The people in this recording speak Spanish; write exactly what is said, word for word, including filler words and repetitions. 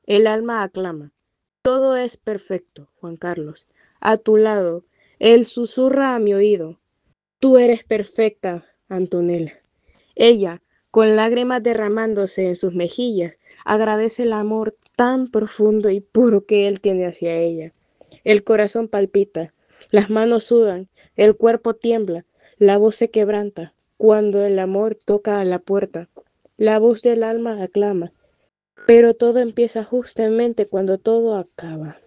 El alma aclama. Todo es perfecto, Juan Carlos. A tu lado, él susurra a mi oído. Tú eres perfecta, Antonella. Ella, con lágrimas derramándose en sus mejillas, agradece el amor tan profundo y puro que él tiene hacia ella. El corazón palpita, las manos sudan, el cuerpo tiembla, la voz se quebranta, cuando el amor toca a la puerta. La voz del alma aclama, pero todo empieza justamente cuando todo acaba.